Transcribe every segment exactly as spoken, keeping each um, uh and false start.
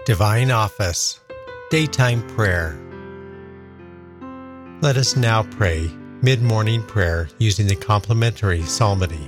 Divine Office, Daytime Prayer. Let us now pray mid-morning prayer using the complementary psalmody.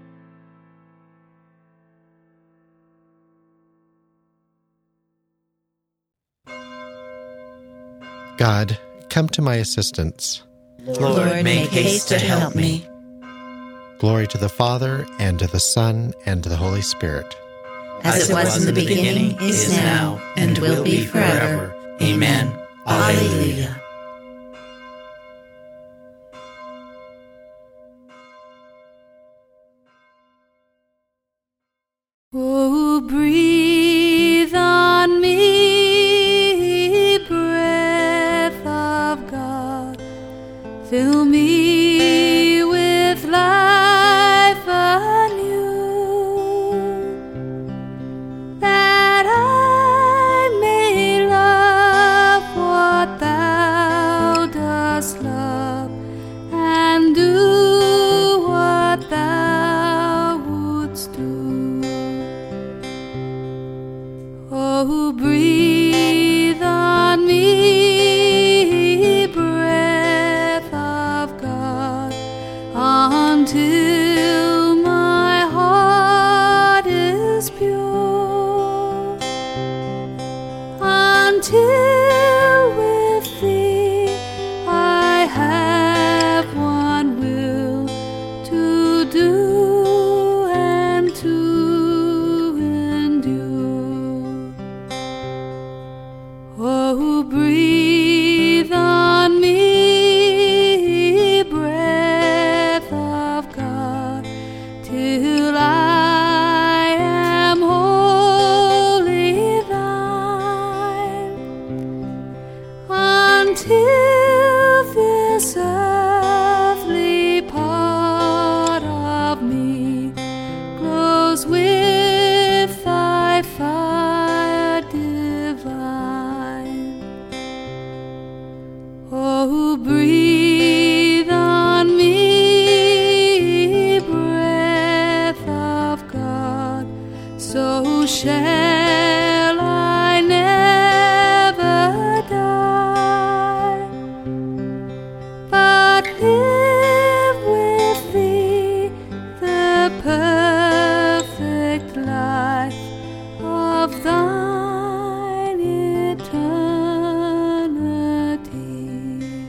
God, come to my assistance. Lord, make haste to help me. Glory to the Father, and to the Son, and to the Holy Spirit. As it was in the beginning, is now, and will be forever. Amen. Alleluia. Oh, breathe on me, breath of God, fill me with life anew, that I may love what thou dost love, and do what thou wouldst do. Oh, breathe on me, breath of God, until my heart is pure, until with thee I have one will to do and to endure. Oh, breathe on me, breath of God, till I am wholly thine, until this earthly part of me glows with thy fire divine. Oh, breathe on me, breath of God, so shall I never die, but live with thee the perfect life of thine eternity.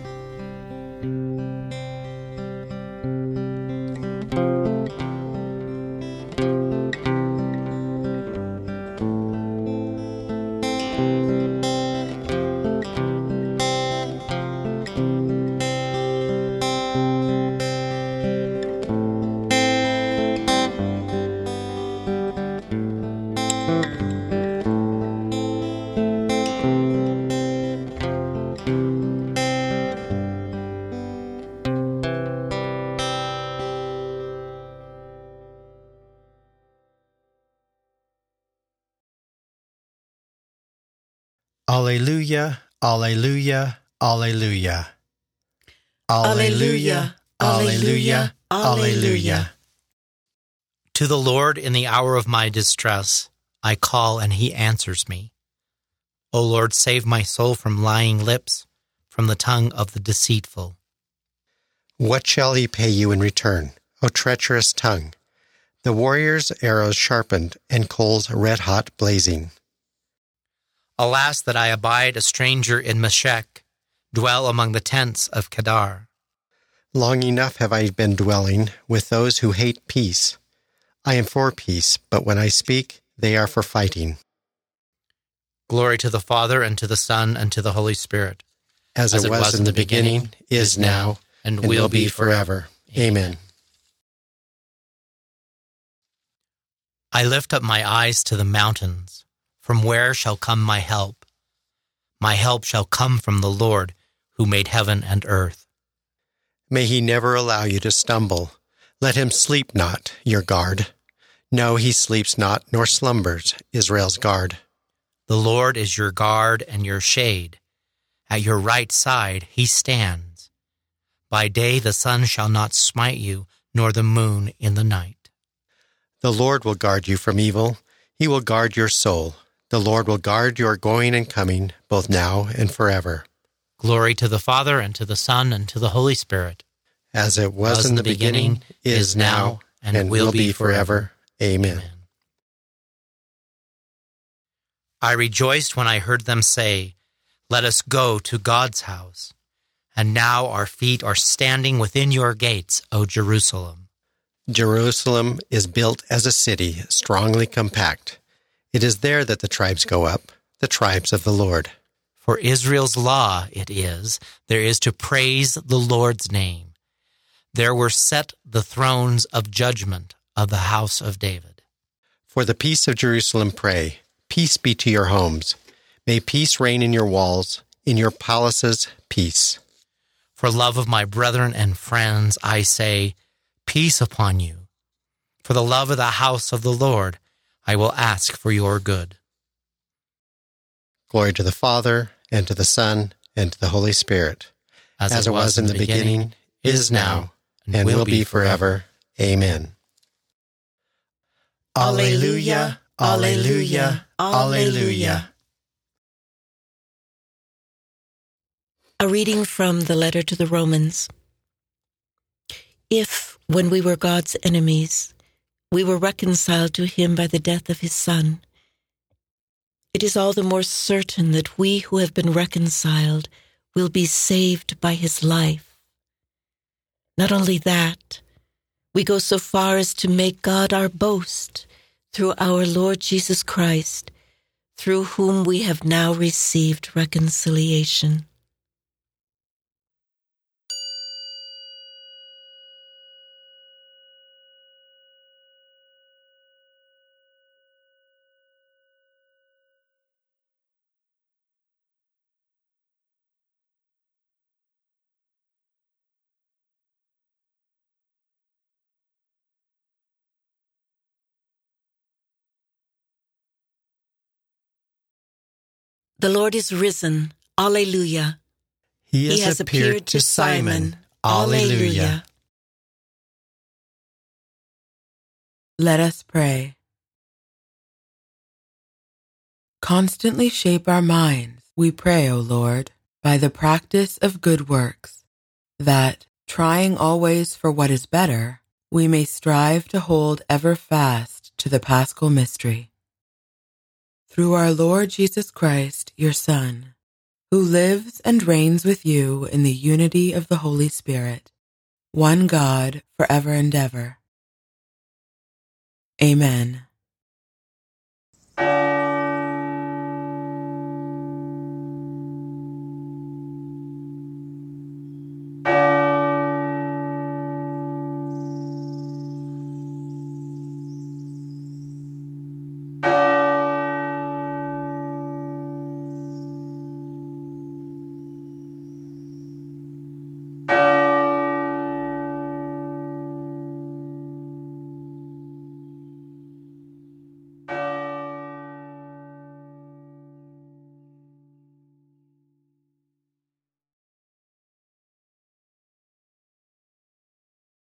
Alleluia, alleluia, alleluia. Alleluia, alleluia, alleluia. To the Lord in the hour of my distress, I call and he answers me. O Lord, save my soul from lying lips, from the tongue of the deceitful. What shall he pay you in return, O treacherous tongue? The warrior's arrows sharpened, and coals red-hot blazing. Alas, that I abide a stranger in Meshech, dwell among the tents of Kedar. Long enough have I been dwelling with those who hate peace. I am for peace, but when I speak, they are for fighting. Glory to the Father, and to the Son, and to the Holy Spirit. As, As it was, was in the beginning, beginning is now, and, and will, will be forever. Amen. I lift up my eyes to the mountains. From where shall come my help? My help shall come from the Lord, who made heaven and earth. May he never allow you to stumble. Let him sleep not, your guard. No, he sleeps not, nor slumbers, Israel's guard. The Lord is your guard and your shade. At your right side he stands. By day the sun shall not smite you, nor the moon in the night. The Lord will guard you from evil. He will guard your soul. The Lord will guard your going and coming, both now and forever. Glory to the Father, and to the Son, and to the Holy Spirit. As it was, was in the beginning, beginning is now, and, and will be forever. Amen. Amen. I rejoiced when I heard them say, "Let us go to God's house." And now our feet are standing within your gates, O Jerusalem. Jerusalem is built as a city, strongly compact. It is there that the tribes go up, the tribes of the Lord. For Israel's law it is, there is to praise the Lord's name. There were set the thrones of judgment of the house of David. For the peace of Jerusalem pray, peace be to your homes. May peace reign in your walls, in your palaces, peace. For love of my brethren and friends, I say, peace upon you. For the love of the house of the Lord, I will ask for your good. Glory to the Father, and to the Son, and to the Holy Spirit, as, as it it was, was in the beginning, beginning is now, and, and will be forever. Amen. Alleluia, alleluia, alleluia. A reading from the letter to the Romans. If, when we were God's enemies, we were reconciled to him by the death of his Son, it is all the more certain that we who have been reconciled will be saved by his life. Not only that, we go so far as to make God our boast through our Lord Jesus Christ, through whom we have now received reconciliation. The Lord is risen. Alleluia. He has, he has appeared, appeared to Simon. Alleluia. Let us pray. Constantly shape our minds, we pray, O Lord, by the practice of good works, that, trying always for what is better, we may strive to hold ever fast to the Paschal mystery. Through our Lord Jesus Christ, your Son, who lives and reigns with you in the unity of the Holy Spirit, one God, forever and ever. Amen.